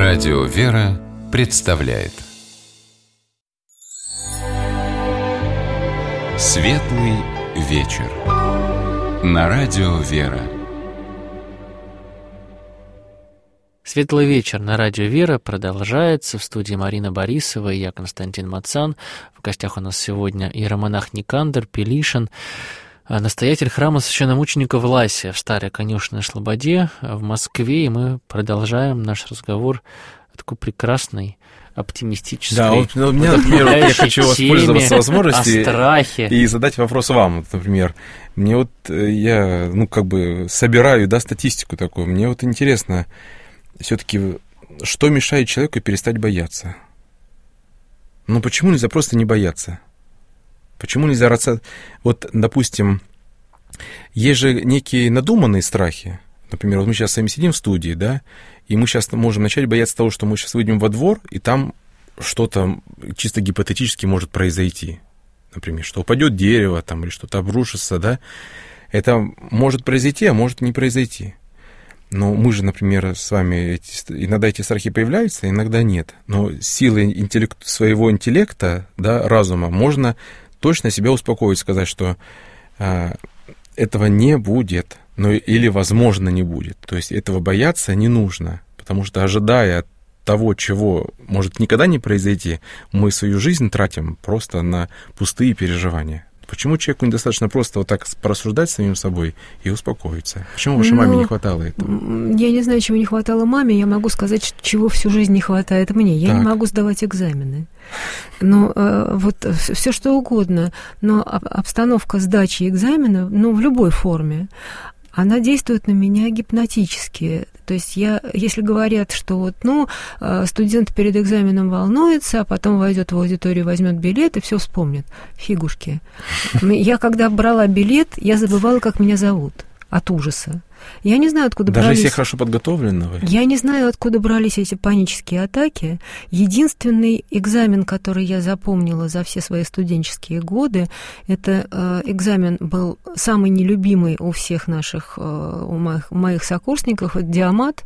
Радио «Вера» представляет Светлый вечер на Радио «Вера». Светлый вечер на Радио «Вера» продолжается. В студии Марина Борисова и я, Константин Мацан. В гостях у нас сегодня иеромонах Никандр Пелишин, настоятель храма священномученика Власия в Старой Конюшенной Слободе в Москве. И мы продолжаем наш разговор о такой прекрасной, оптимистической, да, вот, меня, например, я хочу воспользоваться возможностью и задать вопрос вам. Вот, например, мне вот я, собираю, статистику такую. Мне вот интересно, все-таки, что мешает человеку перестать бояться? Почему нельзя просто не бояться? Почему нельзя... Вот, допустим, есть же некие надуманные страхи. Например, вот мы сейчас с вами сидим в студии, да, и мы сейчас можем начать бояться того, что мы сейчас выйдем во двор, и там что-то чисто гипотетически может произойти. Например, что упадет дерево там, или что-то обрушится, да. Это может произойти, а может не произойти. Но мы же, например, с вами иногда эти страхи появляются, иногда нет. Но силой своего интеллекта, да, разума, можно точно себя успокоить, сказать, что этого не будет, или, возможно, не будет. То есть этого бояться не нужно, потому что, ожидая того, чего может никогда не произойти, мы свою жизнь тратим просто на пустые переживания. Почему человеку недостаточно просто вот так порассуждать с самим собой и успокоиться? Почему вашей маме не хватало этого? Я не знаю, чего не хватало маме, я могу сказать, чего всю жизнь не хватает мне. Я не могу сдавать экзамены. Вот все что угодно, но обстановка сдачи экзамена, в любой форме, она действует на меня гипнотически. То есть если говорят, что студент перед экзаменом волнуется, а потом войдет в аудиторию, возьмет билет и все вспомнит. Фигушки. Я когда брала билет, я забывала, как меня зовут от ужаса. Я не знаю, откуда Даже брались... если хорошо подготовленного? Я не знаю, откуда брались эти панические атаки. Единственный экзамен, который я запомнила за все свои студенческие годы, это экзамен был самый нелюбимый у всех наших, у моих сокурсников, это диамат.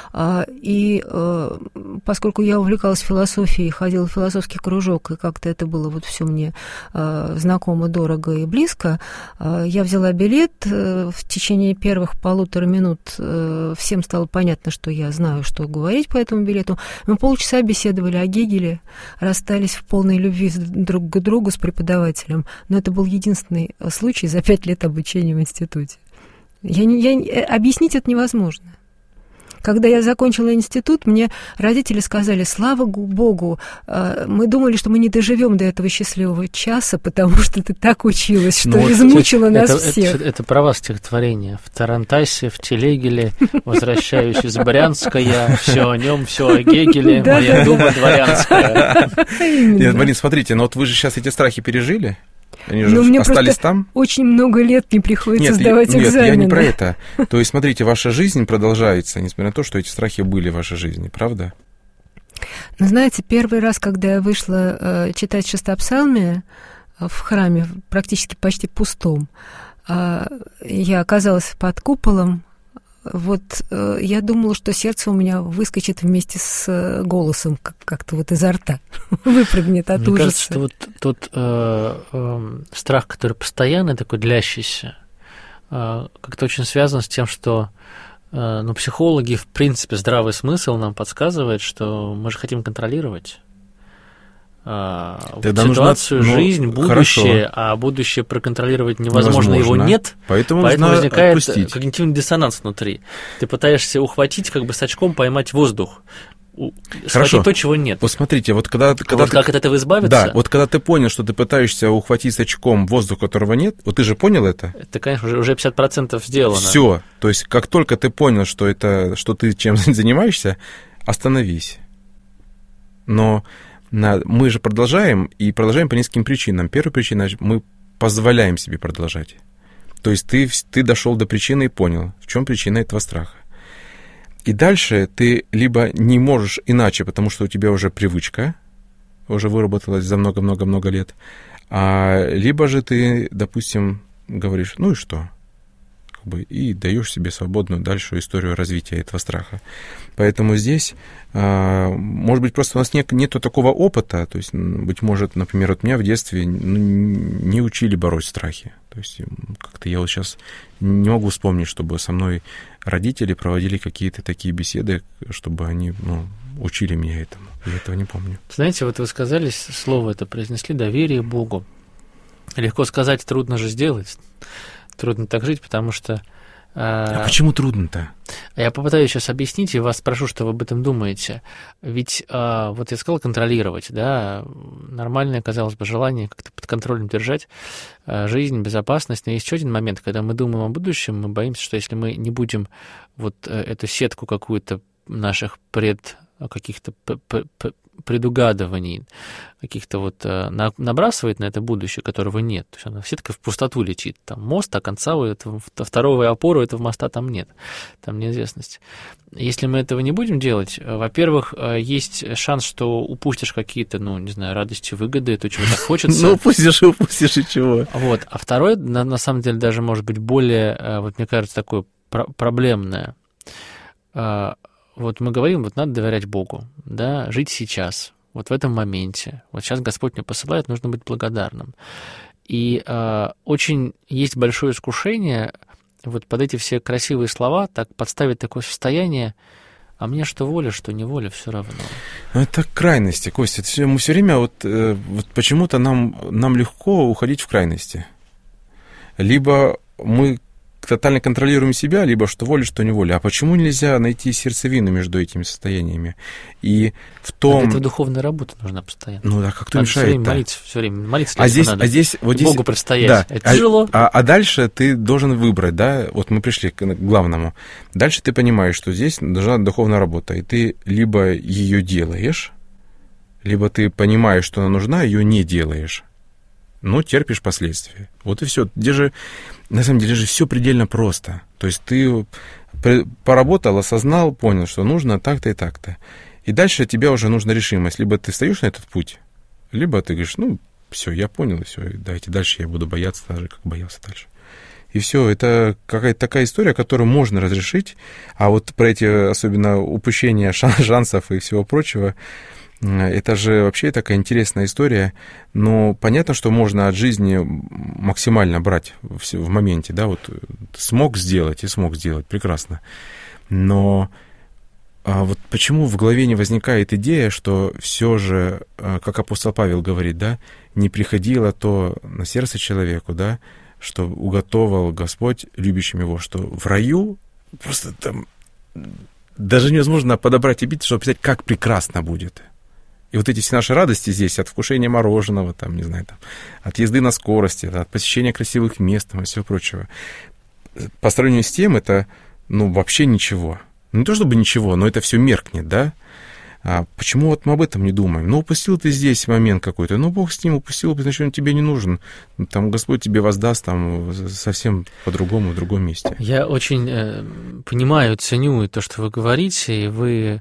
И поскольку я увлекалась философией, ходила в философский кружок, и как-то это было все мне знакомо, дорого и близко, я взяла билет. В течение первых полутора минут всем стало понятно, что я знаю, что говорить по этому билету. Мы полчаса беседовали о Гегеле, расстались в полной любви друг к другу с преподавателем. Но это был единственный случай за 5 лет обучения в институте. Объяснить это невозможно. Когда я закончила институт, мне родители сказали: слава Богу, мы думали, что мы не доживем до этого счастливого часа, потому что ты так училась, что измучила нас всех. Это про вас стихотворение. В Тарантасе, в Телегеле, возвращаюсь из Брянска, я все о нем, все о Гегеле, моя дума дворянская. Нет, Марин, смотрите, но вот вы же сейчас эти страхи пережили? Они же мне остались там? Очень много лет не приходится сдавать экзамены. Нет, я не про это. То есть, смотрите, ваша жизнь продолжается, несмотря на то, что эти страхи были в вашей жизни, правда? Знаете, первый раз, когда я вышла читать шестопсалмие в храме, практически почти пустом, я оказалась под куполом. Я думала, что сердце у меня выскочит вместе с голосом, как-то изо рта, выпрыгнет от ужаса. Мне кажется, что тот страх, который постоянно такой длящийся, как-то очень связан с тем, что психологи, в принципе, здравый смысл нам подсказывает, что мы же хотим контролировать ситуацию, жизнь, будущее, а будущее проконтролировать невозможно. Его нет, поэтому возникает когнитивный диссонанс внутри. Ты пытаешься ухватить, с очком поймать воздух, схватить то, чего нет. Вот смотрите, когда как от этого избавиться? Да, когда ты понял, что ты пытаешься ухватить с очком воздух, которого нет, ты же понял это? Это, конечно, уже 50% сделано. Все, то есть как только ты понял, что ты чем занимаешься, остановись. Но мы же продолжаем по нескольким причинам. Первая причина — мы позволяем себе продолжать. То есть ты дошел до причины и понял, в чем причина этого страха. И дальше ты либо не можешь иначе, потому что у тебя уже привычка, уже выработалась за много-много-много лет, либо же ты, допустим, говоришь: ну и что? и даешь себе свободную дальше историю развития этого страха. Поэтому здесь, может быть, просто у нас нету такого опыта, то есть, быть может, например, вот меня в детстве не учили бороть страхи. То есть как-то я вот сейчас не могу вспомнить, чтобы со мной родители проводили какие-то такие беседы, чтобы они учили меня этому. Я этого не помню. Знаете, вот вы сказали, слово это произнесли, доверие Богу. Легко сказать, трудно же сделать. Трудно так жить, потому что... А почему трудно-то? Я попытаюсь сейчас объяснить и вас спрошу, что вы об этом думаете. Ведь вот я сказал контролировать, да, нормальное, казалось бы, желание как-то под контролем держать жизнь, безопасность. Но есть еще один момент, когда мы думаем о будущем, мы боимся, что если мы не будем вот эту сетку какую-то наших каких-то предугадываний, каких-то вот набрасывает на это будущее, которого нет. То есть она сетка в пустоту летит. Там мост, а конца у этого, второго опоры этого моста там нет. Там неизвестность. Если мы этого не будем делать, во-первых, есть шанс, что упустишь какие-то, не знаю, радости, выгоды, то, чего так хочется. Упустишь и чего. Вот. А второе, на самом деле, даже может быть более, вот мне кажется, такое проблемное. Вот мы говорим, вот надо доверять Богу, да, жить сейчас, вот в этом моменте. Вот сейчас Господь мне посылает, нужно быть благодарным. И очень есть большое искушение вот под эти все красивые слова так подставить такое состояние, а мне что воля, что не воля, все равно. Это крайности, Костя. Мы все время вот почему-то нам легко уходить в крайности. Либо мы тотально контролируем себя, либо что воля, что неволя. А почему нельзя найти сердцевину между этими состояниями? И в том... Для этого духовная работа нужна постоянно. Да, как кто мешает-то? Все время молиться. А здесь Богу предстоять. Да. Это тяжело. А дальше ты должен выбрать, да, вот мы пришли к главному. Дальше ты понимаешь, что здесь нужна духовная работа, и ты либо ее делаешь, либо ты понимаешь, что она нужна, ее не делаешь. Но терпишь последствия. Вот и все. На самом деле же все предельно просто. То есть ты поработал, осознал, понял, что нужно так-то и так-то. И дальше тебе уже нужна решимость. Либо ты встаешь на этот путь, либо ты говоришь, все, я понял, и все, дайте дальше я буду бояться так же, как боялся дальше. И все, это какая-то такая история, которую можно разрешить. А вот про эти, особенно упущения шансов и всего прочего, это же вообще такая интересная история, но понятно, что можно от жизни максимально брать в моменте, да, вот смог сделать, прекрасно. Но вот почему в голове не возникает идея, что все же, как апостол Павел говорит, да, не приходило то на сердце человеку, да, что уготовал Господь любящим его, что в раю просто там даже невозможно подобрать эпитет, чтобы описать, как прекрасно будет. И вот эти все наши радости здесь, от вкушения мороженого, там, не знаю, там, от езды на скорости, от посещения красивых мест и всего прочего, по сравнению с тем, это, вообще ничего. Не то чтобы ничего, но это все меркнет, да? А почему вот мы об этом не думаем? Упустил ты здесь момент какой-то, Бог с ним упустил, значит, он тебе не нужен. Там Господь тебе воздаст там совсем по-другому, в другом месте. Я очень понимаю, ценю то, что вы говорите, и вы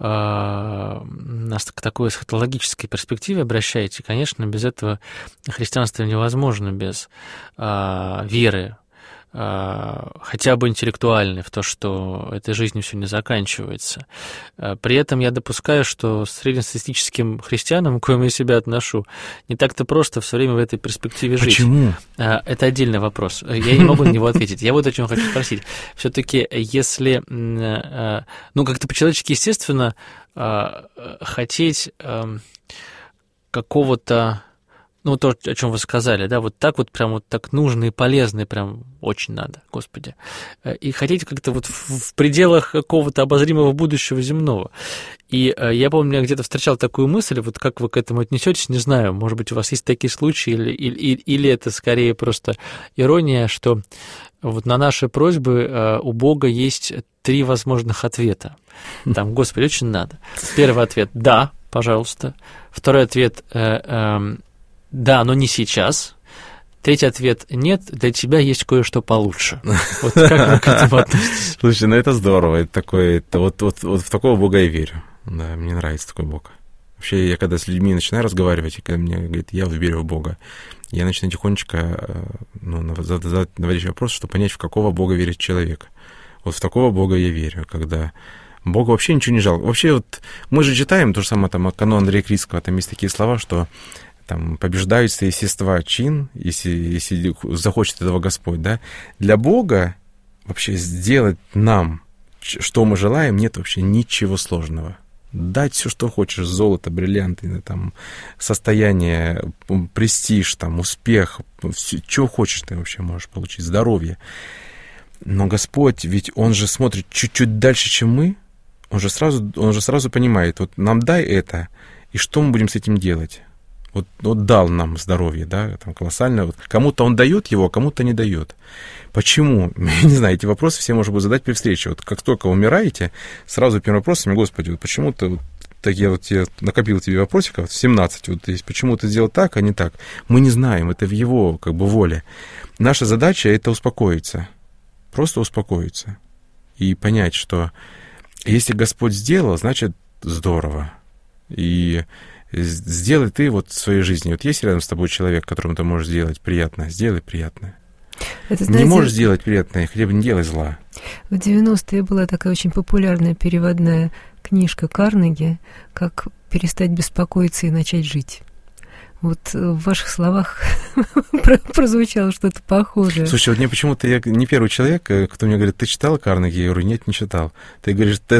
нас к такой эсхатологической перспективе обращаете. Конечно, без этого христианство невозможно, без веры, хотя бы интеллектуальной, в то, что этой жизнью все не заканчивается. При этом я допускаю, что среднестатистическим христианам, к коим я себя отношу, не так-то просто все время в этой перспективе жить. Почему? Это отдельный вопрос. Я не могу на него ответить. Я вот о чем хочу спросить. Все-таки, если, как-то по-человечески естественно, хотеть какого-то, то, о чем вы сказали, да, вот так вот прям вот так нужно и полезно, и прям очень надо, Господи. И хотеть как-то вот в пределах какого-то обозримого будущего земного. И я помню, я где-то встречал такую мысль, вот как вы к этому отнесетесь, не знаю, может быть, у вас есть такие случаи, или это скорее просто ирония, что вот на наши просьбы у Бога есть 3 возможных ответа. Там, Господи, очень надо. Первый ответ – да, пожалуйста. Второй ответ – да, но не сейчас. Третий ответ – нет, для тебя есть кое-что получше. Вот как вы к этому относитесь? Слушай, это здорово. Это такое, вот в такого Бога я верю. Да, мне нравится такой Бог. Вообще, я когда с людьми начинаю разговаривать, и когда мне говорят, я верю в Бога, я начинаю тихонечко задавать наводящий вопрос, чтобы понять, в какого Бога верит человек. Вот в такого Бога я верю, когда Богу вообще ничего не жалко. Вообще, вот мы же читаем то же самое, там, канон Андрея Критского, там есть такие слова, что там побеждаются естества чин, если захочет этого Господь, да. Для Бога вообще сделать нам, что мы желаем, нет вообще ничего сложного. Дать все, что хочешь, золото, бриллианты, там, состояние, престиж, там, успех, все, что хочешь ты вообще можешь получить, здоровье. Но Господь, ведь Он же смотрит чуть-чуть дальше, чем мы, Он же сразу понимает, вот нам дай это, и что мы будем с этим делать? Вот дал нам здоровье, да, там, колоссальное. Вот. Кому-то Он дает его, а кому-то не дает. Почему? Я не знаю, эти вопросы все можно будет задать при встрече. Вот как только умираете, сразу первый вопрос мне, Господи, вот почему ты, вот, так я накопил тебе вопросиков, 17, вот есть, почему ты сделал так, а не так? Мы не знаем, это в Его, как бы, воле. Наша задача — это успокоиться, просто успокоиться и понять, что если Господь сделал, значит, здорово. И сделай ты вот в своей жизни. Вот есть рядом с тобой человек, которому ты можешь сделать приятное, сделай приятное. Это, знаете, не можешь сделать приятное, хотя бы не делай зла. В 90-е была такая очень популярная переводная книжка Карнеги «Как перестать беспокоиться и начать жить». Вот в ваших словах прозвучало что-то похожее. Слушай, вот мне почему-то, я не первый человек, кто мне говорит, ты читал Карнеги? Я говорю, нет, не читал. Ты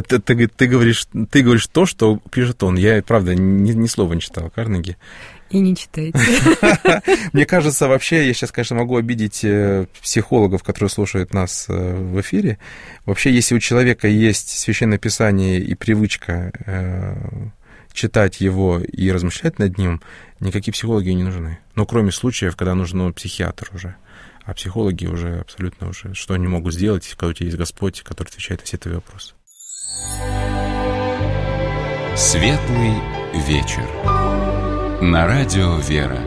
говоришь то, что пишет он. Я, правда, ни слова не читал Карнеги. И не читаете. Мне кажется, вообще, я сейчас, конечно, могу обидеть психологов, которые слушают нас в эфире. Вообще, если у человека есть Священное Писание и привычка читать его и размышлять над ним, никакие психологи не нужны. Но кроме случаев, когда нужен психиатр уже. А психологи уже абсолютно уже, что они могут сделать, когда у тебя есть Господь, который отвечает на все твои вопросы. Светлый вечер. На радио «Вера».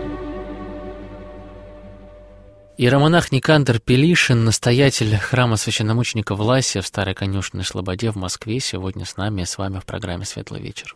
Иеромонах Никандр Пелишин, настоятель храма священномученика Власия в Старой Конюшенной Слободе в Москве, сегодня с нами и с вами в программе «Светлый вечер».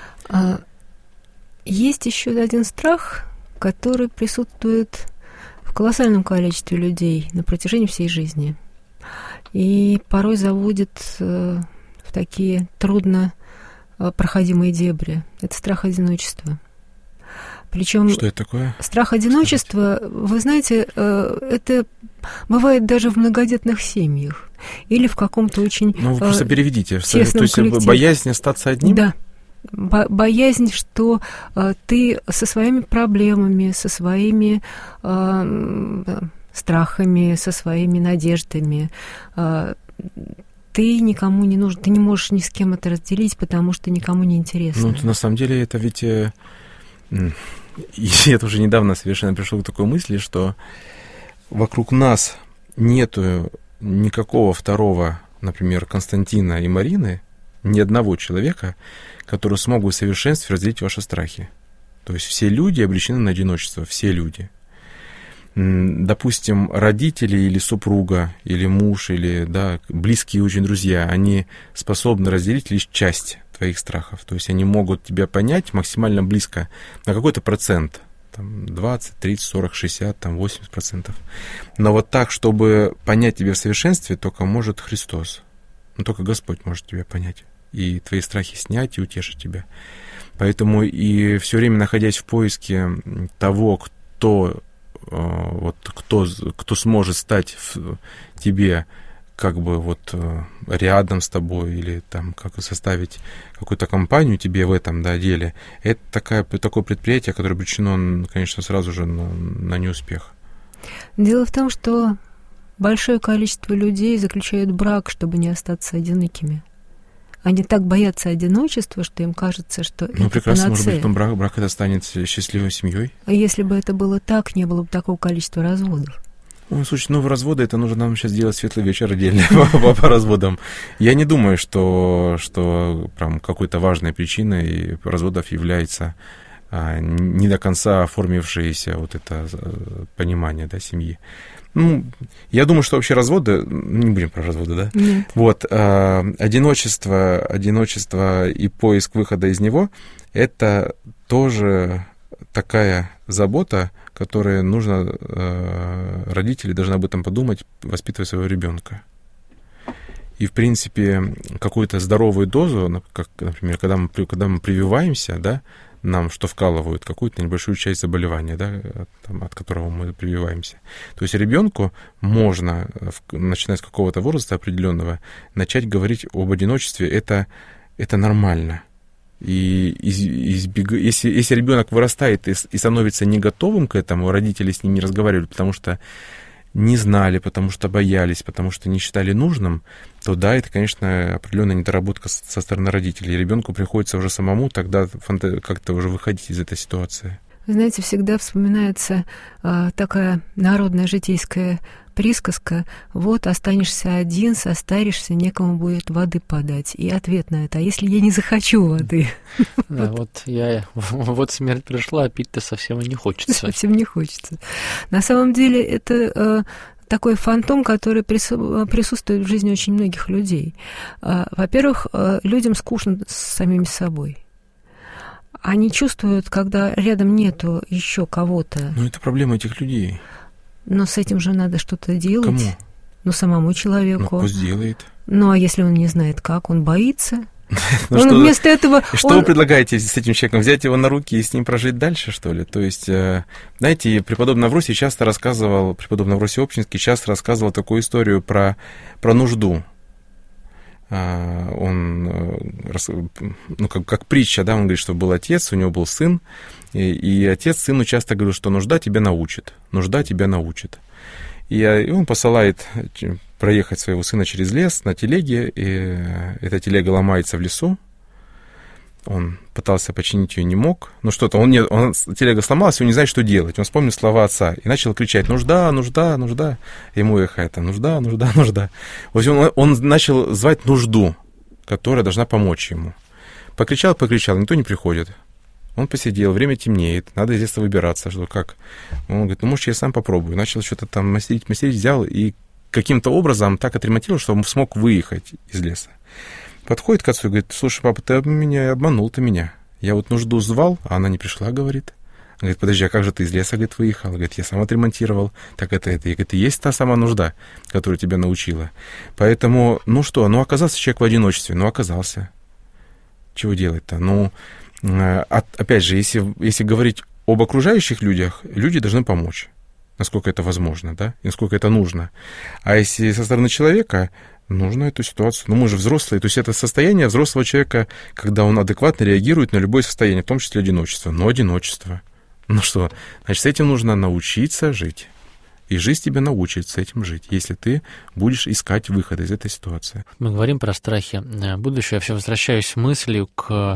Есть еще один страх, который присутствует в колоссальном количестве людей на протяжении всей жизни и порой заводит в такие трудно проходимые дебри. Это страх одиночества. Причем что это такое? Страх одиночества, вы знаете, это бывает даже в многодетных семьях или в каком-то очень вы просто переведите. То есть коллективе. Боязнь остаться одним? Да. Боязнь, что ты со своими проблемами, со своими страхами, со своими надеждами, ты никому не нужен, ты не можешь ни с кем это разделить, потому что никому не интересно. На самом деле это ведь... Я тоже недавно совершенно пришел к такой мысли, что вокруг нас нету никакого второго, например, Константина и Марины, ни одного человека, который смог бы в совершенстве разделить ваши страхи. То есть все люди обречены на одиночество, все люди. Допустим, родители или супруга, или муж, или близкие очень друзья, они способны разделить лишь часть твоих страхов. То есть они могут тебя понять максимально близко на какой-то процент. Там 20, 30, 40, 60, там 80%. Но вот так, чтобы понять тебя в совершенстве, только может Христос. Только Господь может тебя понять. И твои страхи снять, и утешить тебя. Поэтому и все время находясь в поиске того, кто сможет стать тебе как бы рядом с тобой или там как составить какую-то компанию тебе в этом деле, это такое предприятие, которое обречено, конечно, сразу же на неуспех. Дело в том, что большое количество людей заключают брак, чтобы не остаться одинокими. Они так боятся одиночества, что им кажется, что это прекрасно, панацея. Может быть, потом брак это станет счастливой семьей. А если бы это было так, не было бы такого количества разводов. Слушай, разводы, это нужно нам сейчас делать светлый вечер отдельно по разводам. Я не думаю, что прям какой-то важной причиной разводов является не до конца оформившееся это понимание семьи. Я думаю, что вообще разводы, не будем про разводы, да? Нет. Вот, одиночество и поиск выхода из него — это тоже такая забота, которая нужно, родители должны об этом подумать, воспитывая своего ребенка. И, в принципе, какую-то здоровую дозу, как, например, когда мы прививаемся, да, нам что вкалывают, какую-то небольшую часть заболевания, да, от которого мы прививаемся. То есть ребенку можно, начиная с какого-то возраста определенного, начать говорить об одиночестве. Это нормально. И если ребенок вырастает и становится не готовым к этому, родители с ним не разговаривали, потому что не знали, потому что боялись, потому что не считали нужным, то да, это, конечно, определенная недоработка со стороны родителей. Ребенку приходится уже самому тогда как-то уже выходить из этой ситуации. Вы знаете, всегда вспоминается такая народная житейская присказка: вот останешься один, состаришься, некому будет воды подать. И ответ на это: а если я не захочу воды? Да, вот смерть пришла, а пить-то совсем и не хочется. Совсем не хочется. На самом деле это такой фантом, который присутствует в жизни очень многих людей. Во-первых, людям скучно с самими собой. Они чувствуют, когда рядом нету еще кого-то. Ну, это проблема этих людей. Но с этим же надо что-то делать. Кому? Ну, самому человеку. Ну, пусть делает. Ну, а если он не знает как, он боится. Он вместо этого... Что вы предлагаете с этим человеком? Взять его на руки и с ним прожить дальше, что ли? То есть, знаете, преподобный Авросий Общинский часто рассказывал такую историю про нужду. Он, как притча, да, он говорит, что был отец, у него был сын, и отец сыну часто говорил, что нужда тебя научит. И он посылает проехать своего сына через лес на телеге, и эта телега ломается в лесу. Он пытался починить ее, не мог. Телега сломалась, и он не знает, что делать. Он вспомнил слова отца и начал кричать: нужда, нужда, нужда. Ему эхо: нужда, нужда, нужда. В общем, он начал звать нужду, которая должна помочь ему. Покричал, никто не приходит. Он посидел, время темнеет, надо из леса выбираться, что как. Он говорит: может, я сам попробую. Начал что-то там мастерить, взял и каким-то образом так отремонтировал, что он смог выехать из леса. Подходит к отцу и говорит: слушай, папа, ты обманул меня. Я вот нужду звал, а она не пришла, говорит. Он говорит: подожди, а как же ты из леса, говорит, выехал? Говорит: я сам отремонтировал. Так это. И говорит: и есть та самая нужда, которая тебя научила. Поэтому, оказался человек в одиночестве. Оказался. Чего делать-то? Опять же, если говорить об окружающих людях, люди должны помочь, насколько это возможно, да, и насколько это нужно. А если со стороны человека, нужно эту ситуацию. Мы же взрослые, то есть это состояние взрослого человека, когда он адекватно реагирует на любое состояние, в том числе одиночество. Но одиночество. Значит, с этим нужно научиться жить. И жизнь тебя научит с этим жить, если ты будешь искать выход из этой ситуации. Мы говорим про страхи будущего. Я все возвращаюсь мыслью к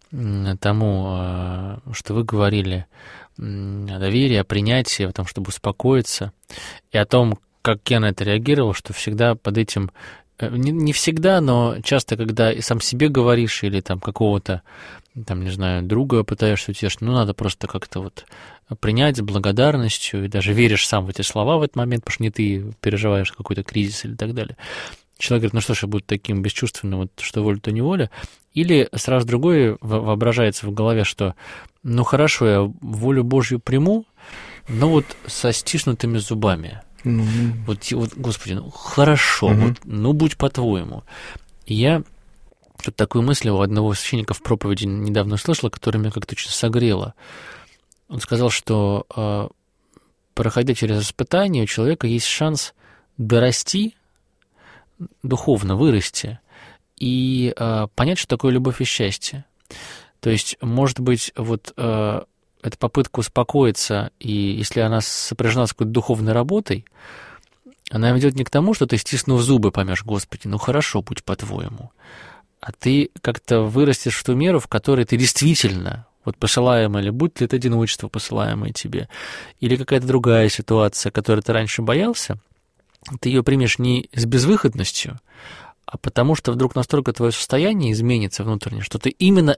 тому, что вы говорили, о доверии, о принятии, о том, чтобы успокоиться, и о том, как я на это реагировал, что всегда под этим, не всегда, но часто, когда и сам себе говоришь, или там какого-то, там, не знаю, друга пытаешься утешить, надо просто как-то вот принять с благодарностью, и даже веришь сам в эти слова в этот момент, потому что не ты переживаешь какой-то кризис или так далее. Человек говорит: что ж, я буду таким бесчувственным, вот что воля, то неволя. Или сразу другое воображается в голове, что хорошо, я волю Божью приму, но вот со стиснутыми зубами. Вот, Господи, хорошо, будь по-твоему. И я тут такую мысль у одного священника в проповеди недавно услышал, которая меня как-то очень согрела. Он сказал, что, проходя через испытания, у человека есть шанс дорасти, духовно вырасти и понять, что такое любовь и счастье. То есть, может быть, эта попытка успокоиться, и если она сопряжена с какой-то духовной работой, она ведет не к тому, что ты, стиснув зубы, поймешь: Господи, хорошо, будь по-твоему. А ты как-то вырастешь в ту меру, в которой ты действительно, посылаемое, или будь ли это одиночество, посылаемое тебе, или какая-то другая ситуация, которой ты раньше боялся, ты ее примешь не с безвыходностью, а потому что вдруг настолько твое состояние изменится внутренне, что ты именно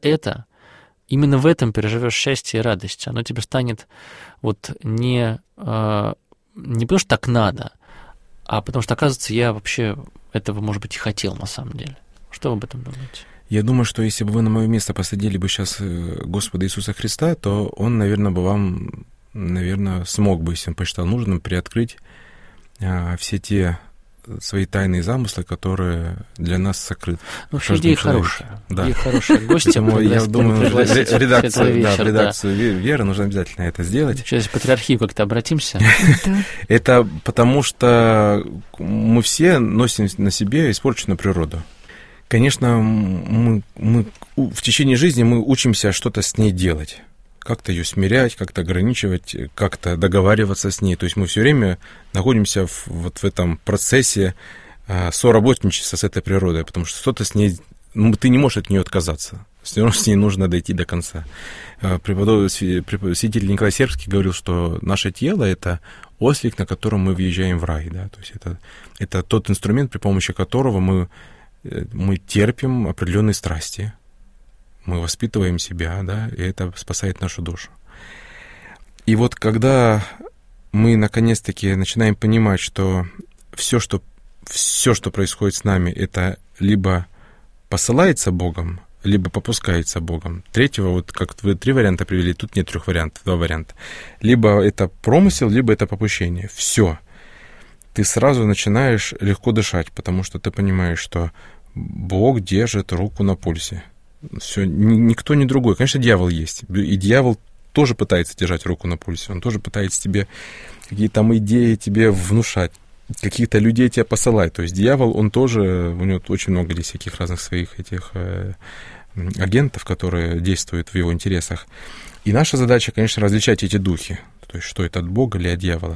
в этом переживешь счастье и радость. Оно тебе станет не не потому что так надо, а потому что, оказывается, я вообще этого, может быть, и хотел на самом деле. Что вы об этом думаете? Я думаю, что если бы вы на мое место посадили бы сейчас Господа Иисуса Христа, то Он, наверное, бы вам, смог бы, если Он посчитал нужным, приоткрыть все те свои тайные замыслы, которые для нас сокрыты. Ну, вообще идея хорошая. Да. Идея хорошая. Гостя я думаю, редакцию Веры нужно обязательно это сделать. Сейчас по патриархию как-то обратимся. Это потому, что мы все носим на себе испорченную природу. Конечно, мы в течение жизни мы учимся что-то с ней делать. Как-то ее смирять, как-то ограничивать, как-то договариваться с ней. То есть мы все время находимся в этом процессе соработничества с этой природой, потому что что-то с ней, ты не можешь от нее отказаться. Все равно с ней нужно дойти до конца. Святитель Николай Сербский говорил, что наше тело — это ослик, на котором мы въезжаем в рай. Да? То есть это тот инструмент, при помощи которого мы терпим определенные страсти. Мы воспитываем себя, да, и это спасает нашу душу. И вот когда мы наконец-таки начинаем понимать, что все, что происходит с нами, это либо посылается Богом, либо попускается Богом. Третьего, вот как вы 3 варианта привели, тут нет 3 вариантов, 2 варианта. Либо это промысел, либо это попущение. Все. Ты сразу начинаешь легко дышать, потому что ты понимаешь, что Бог держит руку на пульсе. Все, никто не другой. Конечно, дьявол есть. И дьявол тоже пытается держать руку на пульсе. Он тоже пытается тебе какие-то там идеи тебе внушать. Каких-то людей тебя посылать. То есть дьявол, он тоже, у него очень много здесь всяких разных своих этих агентов, которые действуют в его интересах. И наша задача, конечно, различать эти духи. То есть что это от Бога или от дьявола.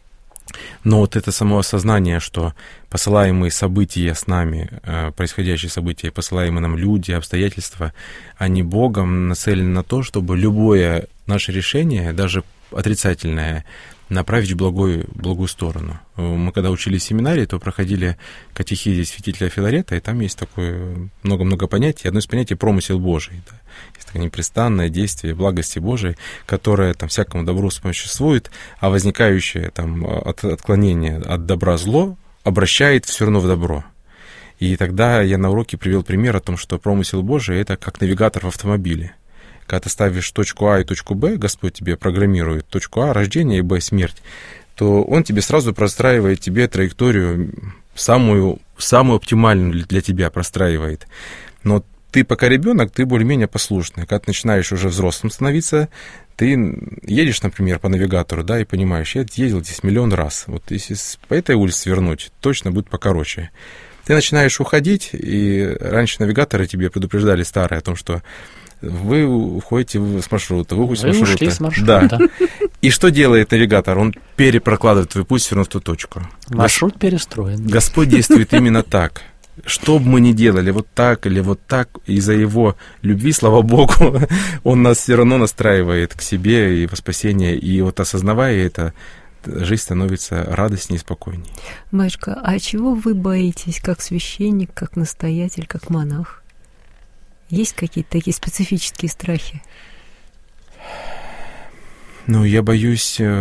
Но вот это само осознание, что посылаемые события с нами, происходящие события, посылаемые нам люди, обстоятельства, они Богом нацелены на то, чтобы любое наше решение, даже отрицательное, направить в благую сторону. Мы когда учились в семинарии, то проходили катехизис святителя Филарета, и там есть такое много-много понятий. Одно из понятий — промысел Божий. Да. Есть такое непрестанное действие благости Божией, которое там всякому добру существует, а возникающее там отклонение от добра зло обращает все равно в добро. И тогда я на уроке привел пример о том, что промысел Божий — это как навигатор в автомобиле. Когда ты ставишь точку А и точку Б, Господь тебе программирует точку А — рождение, и Б — смерть, то Он тебе сразу простраивает тебе траекторию, самую оптимальную для тебя простраивает. Но ты пока ребенок, ты более-менее послушный. Когда ты начинаешь уже взрослым становиться, ты едешь, например, по навигатору, да, и понимаешь, я ездил здесь миллион раз. Вот если по этой улице свернуть, точно будет покороче. Ты начинаешь уходить, и раньше навигаторы тебе предупреждали старые о том, что вы уходите с маршрута, вы уходите с маршрута. Ушли с маршрута. Да. И что делает навигатор? Он перепрокладывает твой путь все равно в ту точку. Маршрут перестроен. Господь действует именно так. Что бы мы ни делали, вот так или вот так, из-за Его любви, слава Богу, Он нас все равно настраивает к себе и во спасение. И вот осознавая это, жизнь становится радостнее и спокойнее. Батюшка, а чего вы боитесь, как священник, как настоятель, как монах? Есть какие-то такие специфические страхи? Ну, я боюсь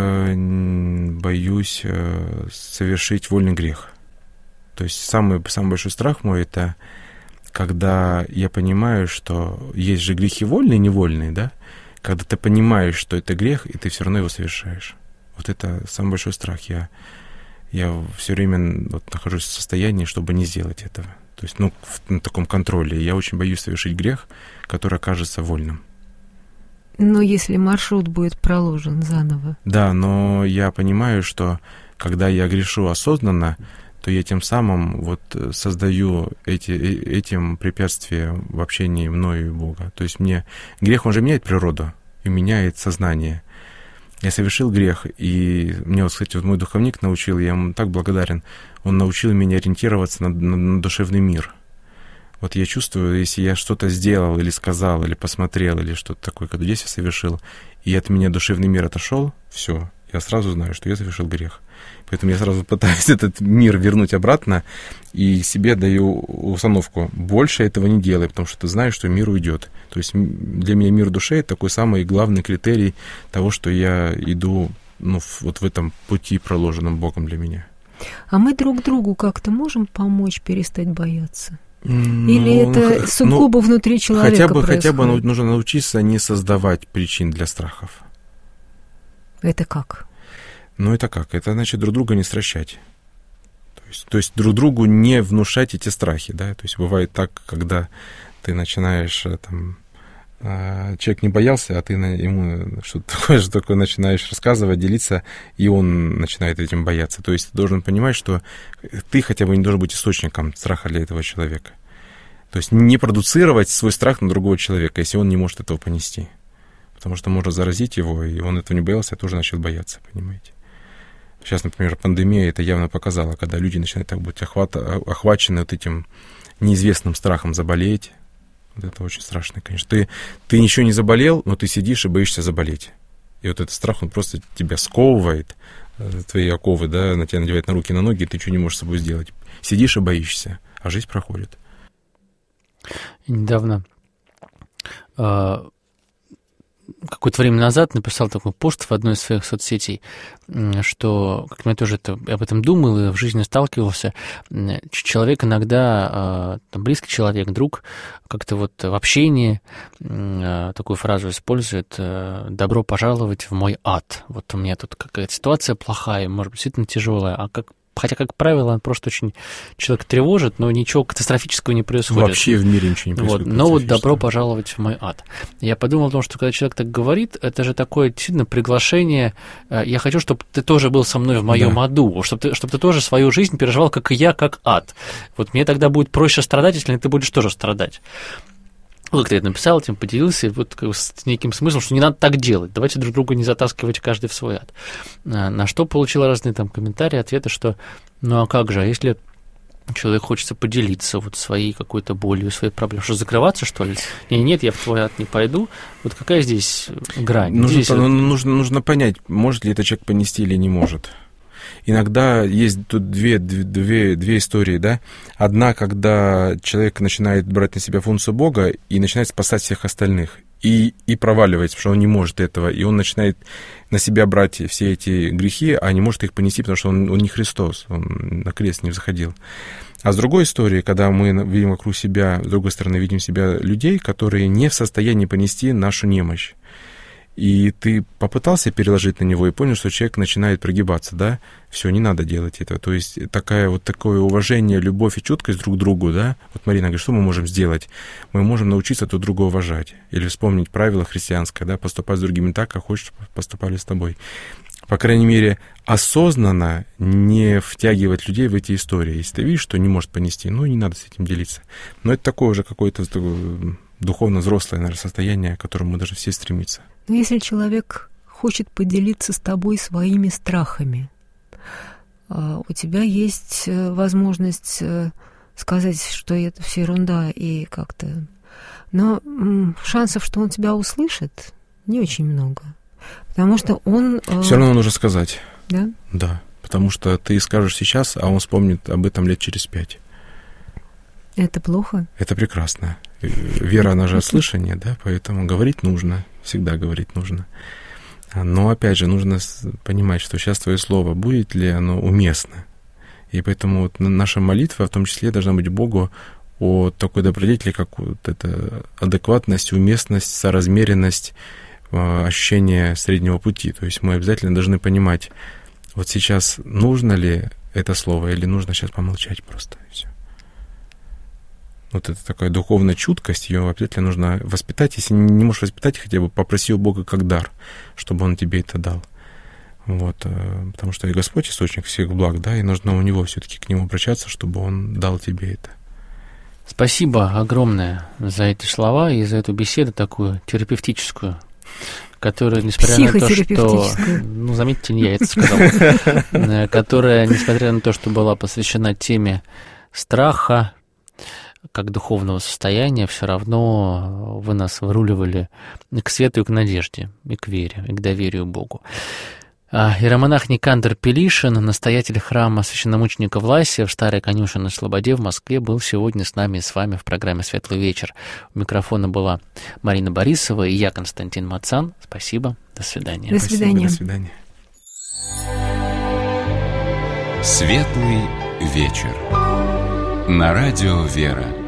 совершить вольный грех. То есть самый большой страх мой — это когда я понимаю, что есть же грехи вольные и невольные, да? Когда ты понимаешь, что это грех, и ты все равно его совершаешь. Вот это самый большой страх. Я все время нахожусь в состоянии, чтобы не сделать этого. То есть, в таком контроле. Я очень боюсь совершить грех, который окажется вольным. Но если маршрут будет проложен заново. Да, но я понимаю, что когда я грешу осознанно, то я тем самым создаю этим препятствия в общении мною и Бога. То есть грех, он же меняет природу и меняет сознание. Я совершил грех, и мне, кстати, мой духовник научил, я ему так благодарен, он научил меня ориентироваться на душевный мир. Вот я чувствую, если я что-то сделал, или сказал, или посмотрел, или что-то такое, когда действие совершил, и от меня душевный мир отошел, все, я сразу знаю, что я совершил грех. Поэтому я сразу пытаюсь этот мир вернуть обратно и себе даю установку: больше этого не делай, потому что ты знаешь, что мир уйдет. То есть для меня мир души — это такой самый главный критерий того, что я иду вот в этом пути, проложенном Богом для меня. А мы друг другу как-то можем помочь перестать бояться? Или это сугубо внутри человека происходит? Хотя бы нужно научиться не создавать причин для страхов. Это как? Это как? Это значит друг друга не стращать. То есть друг другу не внушать эти страхи, да? То есть бывает так, когда ты начинаешь, человек не боялся, а ты ему что-то такое начинаешь рассказывать, делиться, и он начинает этим бояться. То есть ты должен понимать, что ты хотя бы не должен быть источником страха для этого человека. То есть не продуцировать свой страх на другого человека, если он не может этого понести. Потому что можно заразить его, и он этого не боялся, а тоже начал бояться, понимаете. Сейчас, например, пандемия это явно показала, когда люди начинают так быть охвачены вот этим неизвестным страхом заболеть. Вот это очень страшно, конечно. Ты ничего не заболел, но ты сидишь и боишься заболеть. И вот этот страх, он просто тебя сковывает, твои оковы, да, на тебя надевает на руки, на ноги, и ты ничего не можешь с собой сделать. Сидишь и боишься, а жизнь проходит. Недавно, какое-то время назад написал такой пост в одной из своих соцсетей, что, как я тоже об этом думал и в жизни сталкивался, человек иногда, близкий человек, друг, как-то вот в общении такую фразу использует: «Добро пожаловать в мой ад». Вот у меня тут какая-то ситуация плохая, может быть, действительно тяжелая, хотя, как правило, он просто очень человек тревожит, но ничего катастрофического не происходит. Вообще в мире ничего не происходит. Но вот добро пожаловать в мой ад. Я подумал о том, что когда человек так говорит, это же такое действительно приглашение. Я хочу, чтобы ты тоже был со мной в моем аду, чтобы ты тоже свою жизнь переживал, как и я, как ад. Вот мне тогда будет проще страдать, если ты будешь тоже страдать. Вот когда я написал, этим поделился, вот с неким смыслом, что не надо так делать, давайте друг друга не затаскивать каждый в свой ад. На что получил разные там комментарии, ответы, что а как же, а если человек хочется поделиться вот своей какой-то болью, своей проблемой, что закрываться, что ли? Нет, я в твой ад не пойду. Вот какая здесь грань? Нужно понять, может ли этот человек понести или не может. Иногда есть тут две истории, да. Одна, когда человек начинает брать на себя функцию Бога и начинает спасать всех остальных, и проваливается, потому что он не может этого, и он начинает на себя брать все эти грехи, а не может их понести, потому что он не Христос, он на крест не взходил. А с другой истории, когда мы видим вокруг себя, с другой стороны, видим себя людей, которые не в состоянии понести нашу немощь. И ты попытался переложить на него и понял, что человек начинает прогибаться, да? Все, не надо делать этого. То есть такое уважение, любовь и чуткость друг к другу, да? Вот Марина говорит, что мы можем сделать? Мы можем научиться друг друга уважать. Или вспомнить правило христианское, да? Поступать с другими так, как хочешь, поступали с тобой. По крайней мере, осознанно не втягивать людей в эти истории. Если ты видишь, что не может понести, не надо с этим делиться. Но это такое уже какое-то духовно взрослое, наверное, состояние, к которому мы должны все стремиться. Но если человек хочет поделиться с тобой своими страхами, у тебя есть возможность сказать, что это все ерунда и как-то... Но шансов, что он тебя услышит, не очень много. Потому что он... Все равно нужно сказать. Да? Да, потому что ты скажешь сейчас, а он вспомнит об этом лет через 5. Это плохо? Это прекрасно. Вера, она же от слышания, да, поэтому говорить нужно, всегда говорить нужно. Но, опять же, нужно понимать, что сейчас твое слово, будет ли оно уместно. И поэтому вот наша молитва, в том числе, должна быть Богу о такой добродетели, как вот эта адекватность, уместность, соразмеренность, ощущение среднего пути. То есть мы обязательно должны понимать, вот сейчас нужно ли это слово или нужно сейчас помолчать просто, и все. Вот это такая духовная чуткость, ее обязательно нужно воспитать. Если не можешь воспитать, хотя бы попроси у Бога как дар, чтобы Он тебе это дал. Вот, потому что и Господь источник всех благ, да, и нужно у Него все-таки к Нему обращаться, чтобы Он дал тебе это. Спасибо огромное за эти слова и за эту беседу такую терапевтическую, которая, несмотря на то, что... заметьте, не я это сказал. Которая, несмотря на то, что была посвящена теме страха, как духовного состояния, все равно вы нас выруливали к свету и к надежде, и к вере, и к доверию Богу. Иеромонах Никандр Пелишин, настоятель храма священномученика Власия в Старой Конюшенной Слободе в Москве, был сегодня с нами и с вами в программе «Светлый вечер». У микрофона была Марина Борисова и я, Константин Мацан. Спасибо. До свидания. До свидания. Спасибо, до свидания. Светлый вечер. На радио «Вера».